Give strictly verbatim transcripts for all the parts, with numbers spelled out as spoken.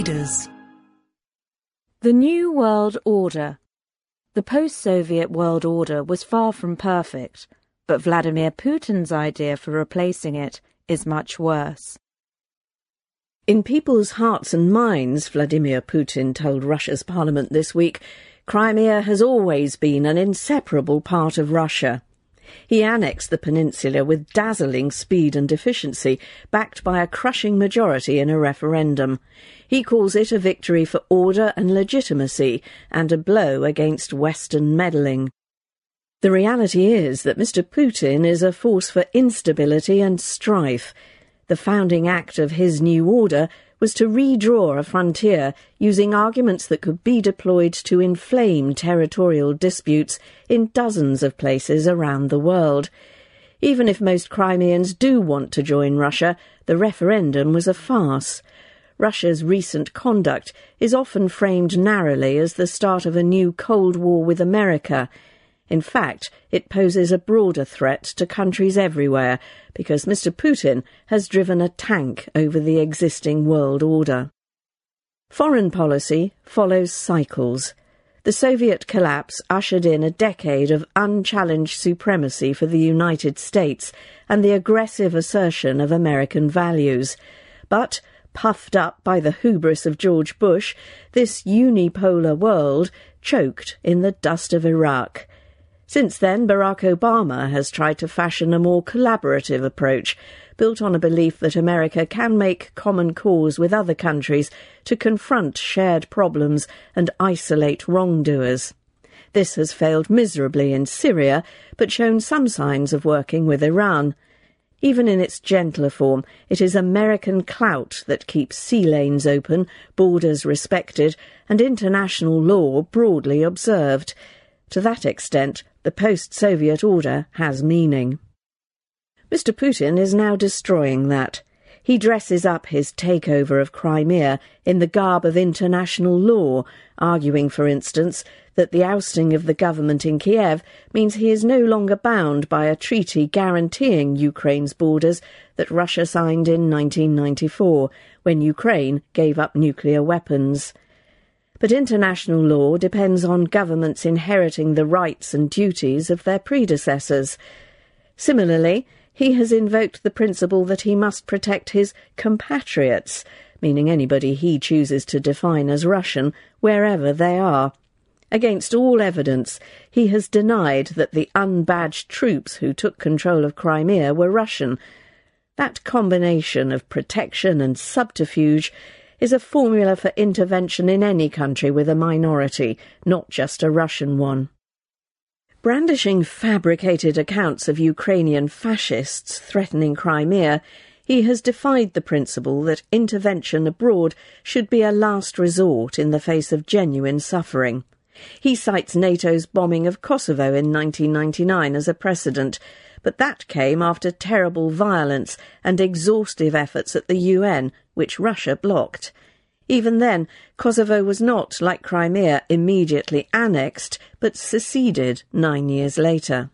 leaders. The New World Order. The post-Soviet world order was far from perfect, but Vladimir Putin's idea for replacing it is much worse. In people's hearts and minds, Vladimir Putin told Russia's parliament this week, Crimea has always been an inseparable part of Russia. He annexed the peninsula with dazzling speed and efficiency, backed by a crushing majority in a referendum. He calls it a victory for order and legitimacy, and a blow against Western meddling. The reality is that Mister Putin is a force for instability and strife. The founding act of his new order was to redraw a frontier using arguments that could be deployed to inflame territorial disputes in dozens of places around the world. Even if most Crimeans do want to join Russia, the referendum was a farce. Russia's recent conduct is often framed narrowly as the start of a new Cold War with America. In fact, it poses a broader threat to countries everywhere, because Mister Putin has driven a tank over the existing world order. Foreign policy follows cycles. The Soviet collapse ushered in a decade of unchallenged supremacy for the United States and the aggressive assertion of American values. But, puffed up by the hubris of George Bush, this unipolar world choked in the dust of Iraq. Since then, Barack Obama has tried to fashion a more collaborative approach, built on a belief that America can make common cause with other countries to confront shared problems and isolate wrongdoers. This has failed miserably in Syria, but shown some signs of working with Iran. Even in its gentler form, it is American clout that keeps sea lanes open, borders respected, and international law broadly observed. To that extent, the post-Soviet order has meaning. Mister Putin is now destroying that. He dresses up his takeover of Crimea in the garb of international law, arguing, for instance, that the ousting of the government in Kiev means he is no longer bound by a treaty guaranteeing Ukraine's borders that Russia signed in nineteen ninety-four, when Ukraine gave up nuclear weapons. But international law depends on governments inheriting the rights and duties of their predecessors. Similarly, he has invoked the principle that he must protect his compatriots, meaning anybody he chooses to define as Russian, wherever they are. Against all evidence, he has denied that the unbadged troops who took control of Crimea were Russian. That combination of protection and subterfuge is a formula for intervention in any country with a minority, not just a Russian one. Brandishing fabricated accounts of Ukrainian fascists threatening Crimea, he has defied the principle that intervention abroad should be a last resort in the face of genuine suffering. He cites NATO's bombing of Kosovo in nineteen ninety-nine as a precedent, but that came after terrible violence and exhaustive efforts at the U N, which Russia blocked. Even then, Kosovo was not, like Crimea, immediately annexed, but seceded nine years later.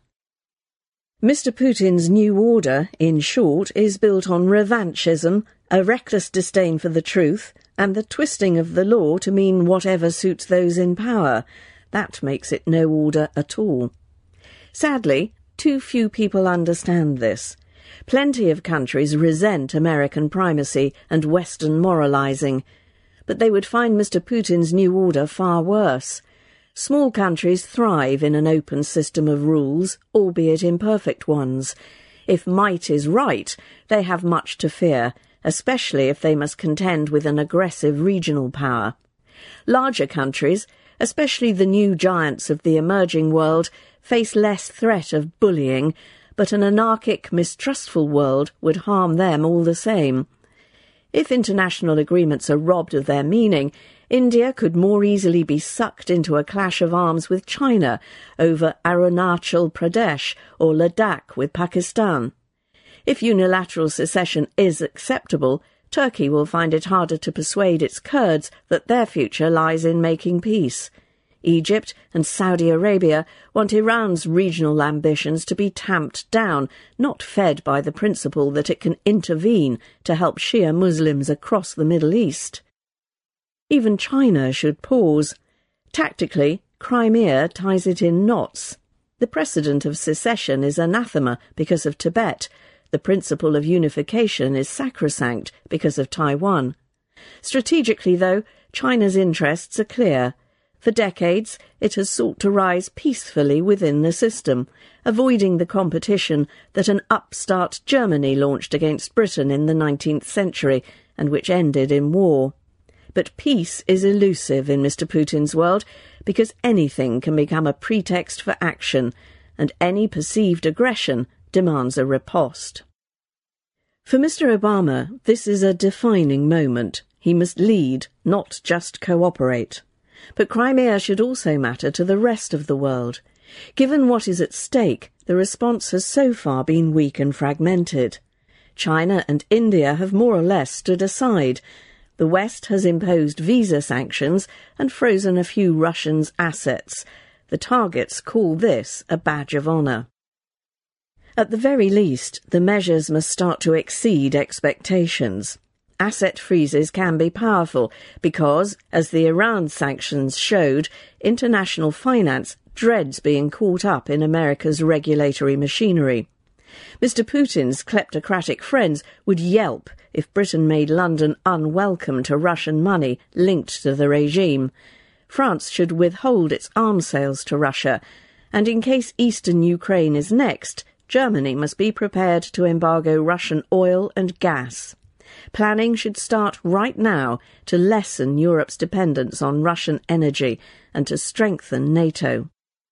Mister Putin's new order, in short, is built on revanchism, a reckless disdain for the truth, and the twisting of the law to mean whatever suits those in power. That makes it no order at all. Sadly, too few people understand this. Plenty of countries resent American primacy and Western moralizing, but they would find Mister Putin's new order far worse. Small countries thrive in an open system of rules, albeit imperfect ones. If might is right, they have much to fear, especially if they must contend with an aggressive regional power. Larger countries, especially the new giants of the emerging world, face less threat of bullying, but an anarchic, mistrustful world would harm them all the same. If international agreements are robbed of their meaning, India could more easily be sucked into a clash of arms with China over Arunachal Pradesh or Ladakh with Pakistan. If unilateral secession is acceptable, Turkey will find it harder to persuade its Kurds that their future lies in making peace. Egypt and Saudi Arabia want Iran's regional ambitions to be tamped down, not fed by the principle that it can intervene to help Shia Muslims across the Middle East. Even China should pause. Tactically, Crimea ties it in knots. The precedent of secession is anathema because of Tibet. The principle of unification is sacrosanct because of Taiwan. Strategically, though, China's interests are clear. For decades, it has sought to rise peacefully within the system, avoiding the competition that an upstart Germany launched against Britain in the nineteenth century, and which ended in war. But peace is elusive in Mister Putin's world, because anything can become a pretext for action, and any perceived aggression demands a riposte. For Mister Obama, this is a defining moment. He must lead, not just cooperate. But Crimea should also matter to the rest of the world. Given what is at stake, the response has so far been weak and fragmented. China and India have more or less stood aside. The West has imposed visa sanctions and frozen a few Russians' assets. The targets call this a badge of honour. At the very least, the measures must start to exceed expectations. Asset freezes can be powerful because, as the Iran sanctions showed, international finance dreads being caught up in America's regulatory machinery. Mister Putin's kleptocratic friends would yelp if Britain made London unwelcome to Russian money linked to the regime. France should withhold its arms sales to Russia, and in case eastern Ukraine is next, Germany must be prepared to embargo Russian oil and gas. Planning should start right now to lessen Europe's dependence on Russian energy and to strengthen NATO.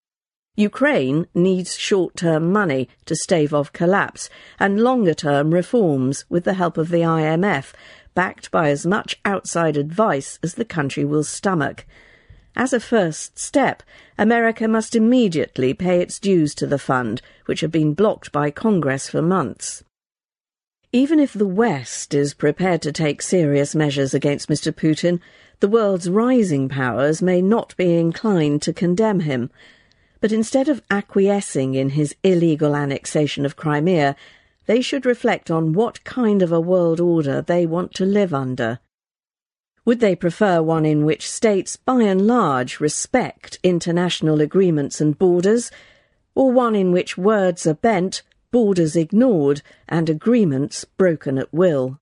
Ukraine needs short-term money to stave off collapse and longer-term reforms with the help of the I M F, backed by as much outside advice as the country will stomach. As a first step, America must immediately pay its dues to the fund, which had been blocked by Congress for months. Even if the West is prepared to take serious measures against Mister Putin, the world's rising powers may not be inclined to condemn him. But instead of acquiescing in his illegal annexation of Crimea, they should reflect on what kind of a world order they want to live under. Would they prefer one in which states, by and large, respect international agreements and borders, or one in which words are bent, borders ignored, and agreements broken at will?